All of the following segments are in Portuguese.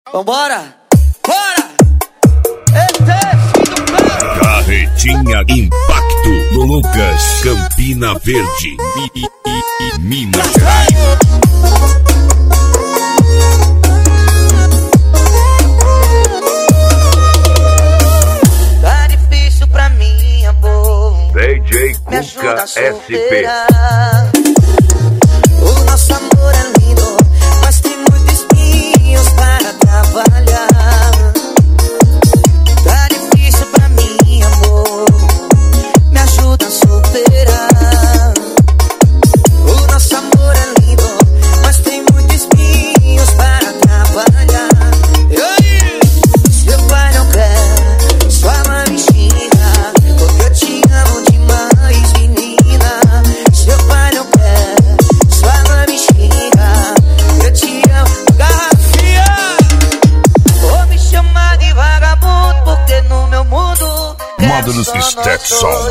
Vambora! Bora! Carretinha Impacto no Lucas, Campina Verde, Minas Gerais. Tá difícil pra mim, amor. DJ Cuca SP. O nosso amor é lindo, mas tem muitos espinhos para trabalhar. Tá difícil pra mim, amor, me ajuda a superar. O nosso amor é lindo, mas tem muitos espinhos para trabalhar. Seu pai não quer, sua mãe me xinga, porque eu te amo demais, menina. Seu pai não quer, sua mãe me xinga, eu te amo, garrafinha. Vou me chamar de vagabundo, porque no meu mundo Módulos Stetson.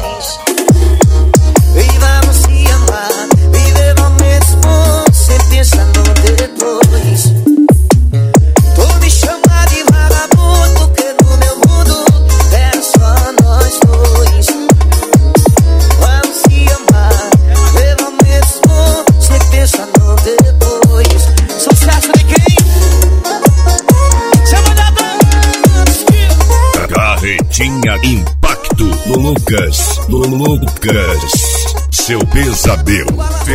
E vamos se amar, viver momentos bons, sem pensar no depois. Vou me chamar de vagabundo, porque no meu mundo é só nós dois. Vamos se amar, viver momentos bons, sem pensar no depois. Sucesso de quem? Chama da banda! Carretinha Impacto no Lucas, seu pesadelo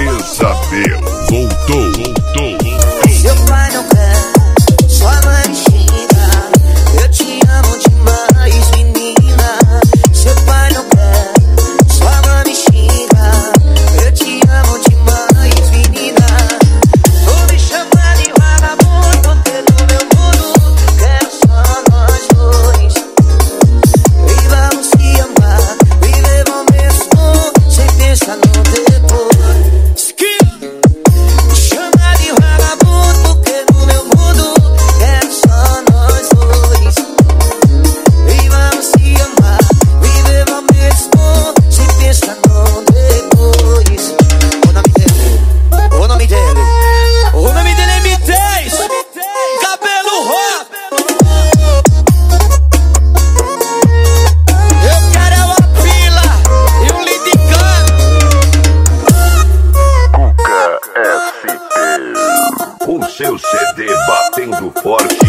voltou. Seu pai não quer, sua mãe me xinga, eu te amo demais, menina. Seu pai não quer, sua mãe me xinga, eu te amo demais, menina. Vou me chamar de vagabundo, porque no meu mundo quero só nós dois. E vamos se amar, viver momentos bons, sem pensar no depois. Chamar de vagabundo, porque no meu mundo é só nós dois. E vamos se amar, viver momentos bons, sem pensar no depois. O nome dele é M10, cabelo rosa. Eu quero é uma pila e um lindicano. Cuca SP, o seu CD batendo forte